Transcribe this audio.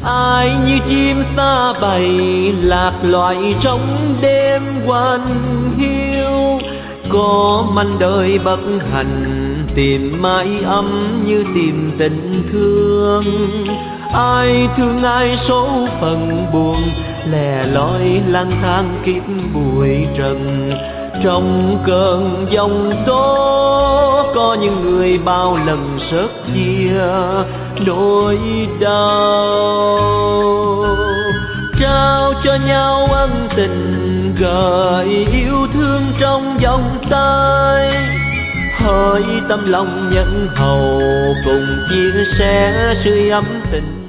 Ai như chim xa bay lạc loài trong đêm quanh hiu, có manh đời bất hạnh tìm mãi ấm như tìm tình thương. Ai thương ai số phận buồn lẻ loi lang thang kiếp bụi trần. Trong cơn giông tố có những người bao lần sớt chia nỗi đau, trao cho nhau ân tình gợi yêu thương trong vòng tay. Hỡi tấm lòng nhân hậu cùng chia sẻ sự ấm tình.